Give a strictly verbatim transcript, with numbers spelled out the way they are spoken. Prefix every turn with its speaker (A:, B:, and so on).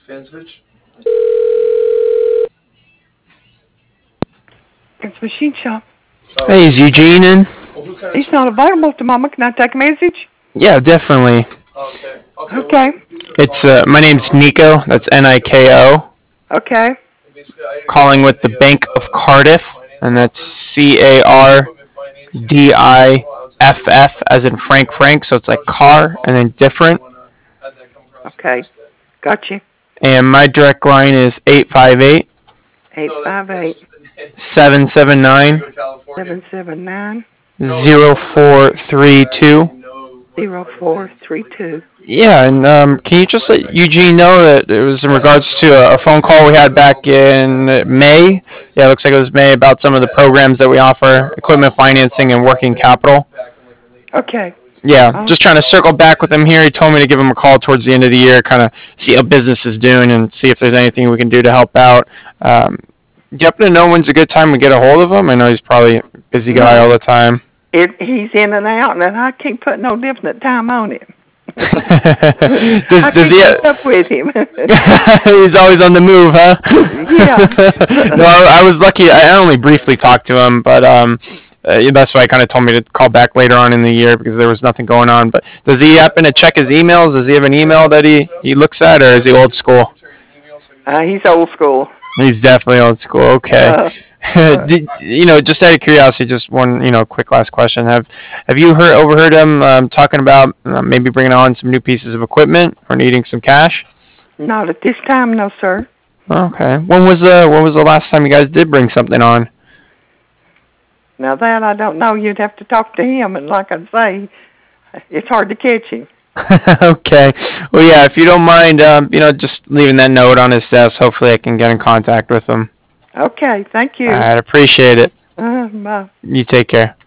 A: Fansvich.
B: It's Machine Shop.
A: Oh,
C: Hey, is Eugene in?
A: well, who kind
B: He's not available at the moment. Can I take a message?
C: Yeah, definitely.
A: Okay. Okay.
B: Okay.
A: Well,
C: It's uh, my name's Nico. That's N I K O.
B: Okay.
A: basically, I
C: Calling with the Bank of Cardiff, and that's C A R D I F F as in Frank Frank. So it's like car and then different.
B: Okay. Gotcha.
C: And my direct line is eight five eight,
B: eight five eight,
C: seven seven nine,
B: seven seven nine,
C: zero four three two.
B: zero four three two.
C: Yeah, and um, can you just let Eugene know that it was in regards to a, a phone call we had back in May? Yeah, it looks like it was May about some of the programs that we offer, equipment financing and working capital.
B: Okay.
C: Yeah, just trying to circle back with him here. He told me to give him a call towards the end of the year, kind of see how business is doing and see if there's anything we can do to help out. Um, do you happen to know when's a good time to get a hold of him? I know he's probably a busy guy all the time.
B: It, he's in and out, and I can't put no definite time on it.
C: does
B: I
C: does he?
B: keep up with him.
C: He's always on the move, huh?
B: Yeah.
C: No, I, I was lucky. I only briefly talked to him, but um, uh, that's why he kind of told me to call back later on in the year because there was nothing going on. But does he happen to check his emails? Does he have an email that he, he looks at, or is he old school?
B: Uh, he's old school.
C: He's definitely old school. Okay.
B: Uh,
C: Did, you know, just out of curiosity, just one, you know, quick last question. Have Have you heard overheard him um, talking about uh, maybe bringing on some new pieces of equipment or needing some cash?
B: Not at this time, no, sir.
C: Okay. When was the When was the last time you guys did bring something on?
B: Now that I don't know, you'd have to talk to him, and like I say, it's hard to catch him.
C: Okay. Well, yeah. If you don't mind, um, you know, just leaving that note on his desk. Hopefully, I can get in contact with him.
B: Okay, thank you.
C: I'd appreciate it.
B: Uh, bye.
C: You take care.